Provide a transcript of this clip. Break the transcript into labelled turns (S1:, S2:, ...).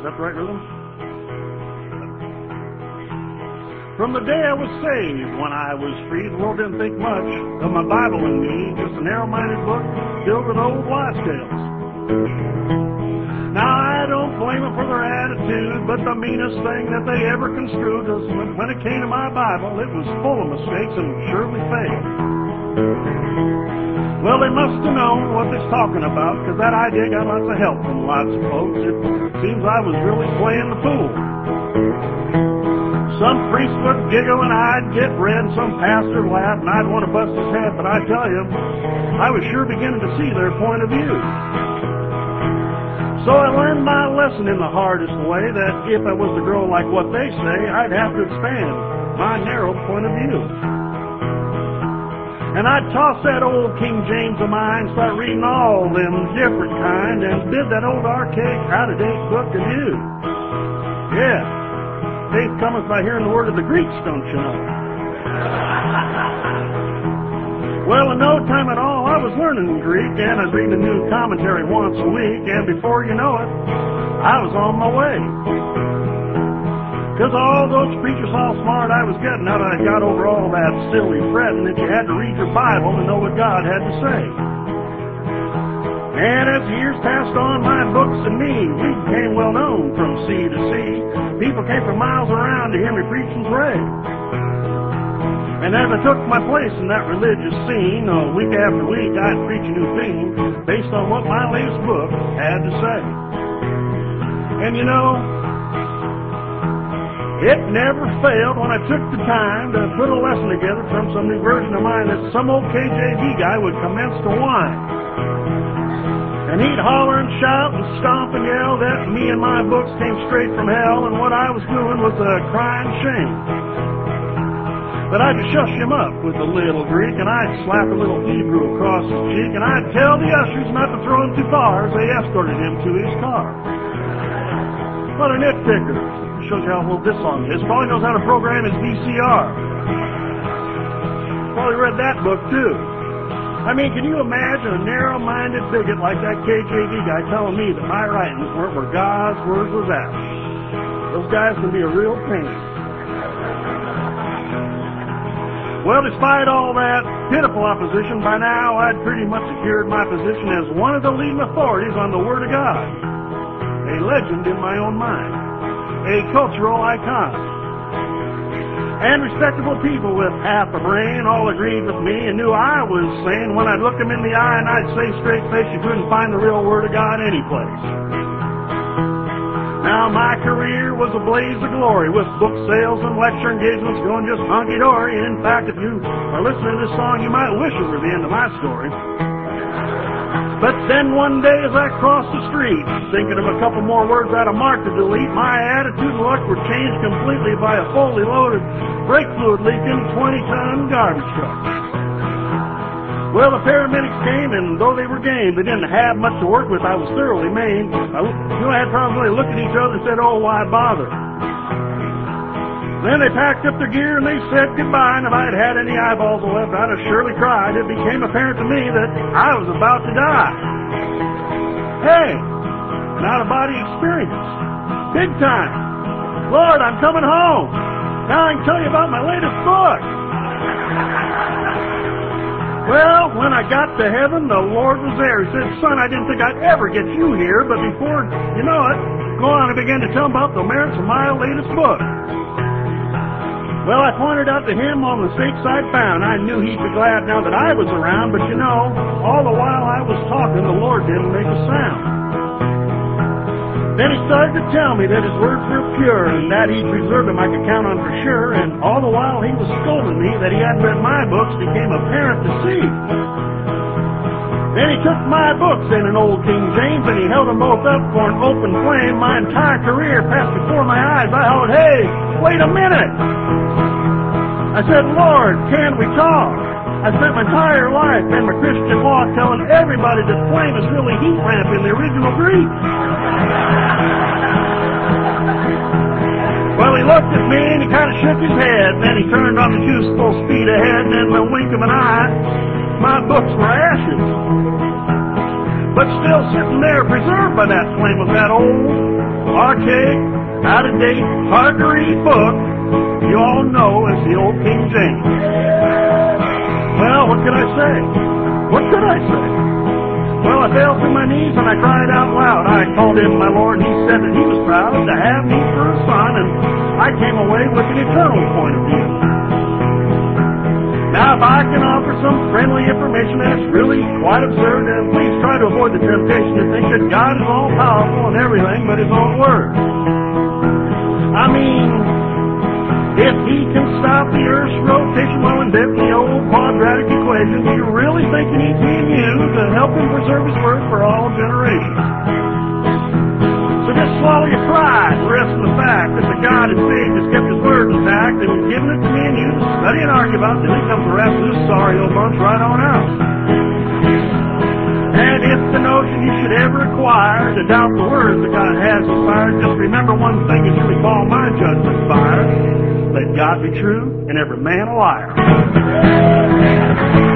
S1: that the right rhythm? From the day I was saved, when I was free, the world didn't think much of my Bible and me, just a narrow-minded book filled with old wives' tales. Now, I don't blame them for their attitude, but the meanest thing that they ever construed was when it came to my Bible, it was full of mistakes and surely failed. Well, they must have known what they're talking about, because that idea got lots of help from lots of folks. It seems I was really playing the fool. Some priest would giggle and I'd get red, some pastor would laugh and I'd want to bust his head, but I tell you, I was sure beginning to see their point of view. So I learned my lesson in the hardest way, that if I was to grow like what they say, I'd have to expand my narrow point of view. And I'd toss that old King James of mine, start reading all them different kind, and bid that old archaic, out-of-date book adieu. Yeah, faith cometh by hearing the word of the Greeks, don't you know? Well, in no time at all, I was learning Greek, and I'd read a new commentary once a week, and before you know it, I was on my way. Because all those preachers how smart I was getting, now that I got over all that silly fretting that you had to read your Bible to know what God had to say. And as the years passed on, my books and me, we became well known from sea to sea. People came from miles around to hear me preach and pray. And as I took my place in that religious scene, week after week, I'd preach a new theme based on what my latest book had to say. And you know, it never failed when I took the time to put a lesson together from some new version of mine that some old KJV guy would commence to whine. And he'd holler and shout and stomp and yell that me and my books came straight from hell, and what I was doing was a crying shame. But I'd shush him up with a little Greek, and I'd slap a little Hebrew across his cheek, and I'd tell the ushers not to throw him too far as they escorted him to his car. What a nitpicker. Shows you how old this song is. Probably knows how to program his VCR. Probably read that book, too. I mean, can you imagine a narrow-minded bigot like that KJV guy telling me that my writings weren't where God's Word was at? Those guys can be a real pain. Well, despite all that pitiful opposition, by now I'd pretty much secured my position as one of the leading authorities on the Word of God. A legend in my own mind. A cultural icon. And respectable people with half a brain all agreed with me and knew I was sane when I'd look them in the eye and I'd say straight face, you couldn't find the real Word of God anyplace. Now, my career was a blaze of glory with book sales and lecture engagements going just hunky-dory. In fact, if you are listening to this song, you might wish it were the end of my story. But then one day as I crossed the street, thinking of a couple more words out of Mark to delete, my attitude and luck were changed completely by a fully loaded, brake fluid leaking 20-ton garbage truck. Well, the paramedics came, and though they were game, they didn't have much to work with. I was thoroughly maimed. I had probably looked at each other and said, oh, why bother? Then they packed up their gear, and they said goodbye, and if I had had any eyeballs left, I'd have surely cried. It became apparent to me that I was about to die. Hey, an out-of-body experience. Big time. Lord, I'm coming home. Now I can tell you about my latest book. Well, when I got to heaven, the Lord was there. He said, son, I didn't think I'd ever get you here, but before you know it, go on and began to tell him about the merits of my latest book. Well, I pointed out to him on the stakes I'd found. I knew he'd be glad now that I was around, but you know, all the while I was talking, the Lord didn't make a sound. Then he started to tell me that his words were pure and that he'd preserved them I could count on for sure, and all the while he was scolding me that he hadn't read my books became apparent to see. Then he took my books in an old King James and he held them both up for an open flame. My entire career passed before my eyes. I hollered, hey, wait a minute! I said, Lord, can we talk? I spent my entire life in my Christian walk telling everybody that flame is really heat lamp in the original Greek. Well, he looked at me and he kind of shook his head. Then he turned on the juice full speed ahead, and in the wink of an eye, my books were ashes. But still sitting there, preserved by that flame of that old archaic, out-of-date, hard-to-read book you all know as the old King James. Well, what could I say? What could I say? Well, I fell to my knees and I cried out loud. I called him my Lord, and he said that he was proud to have me for a son, and I came away with an eternal point of view. Now, if I can offer some friendly information that's really quite absurd, then please try to avoid the temptation to think that God is all-powerful and everything but His own Word. I mean, if He can stop the Earth's rotation while inventing the old quadratic equation, do you really think He needs me and you to help Him preserve His Word for all generations? So just swallow your pride and rest in the fact that the God in faith has kept His Word intact and has given it to me and you to study and argue about till He comes the rest of this sorry old bunch right on out. And if the notion you should ever acquire to doubt the words that God has inspired, just remember one thing as you recall my judgment fire: let God be true and every man a liar.